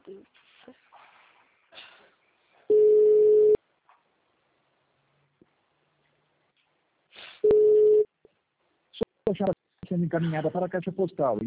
Sua chamada sendo encaminhada para a caixa postal.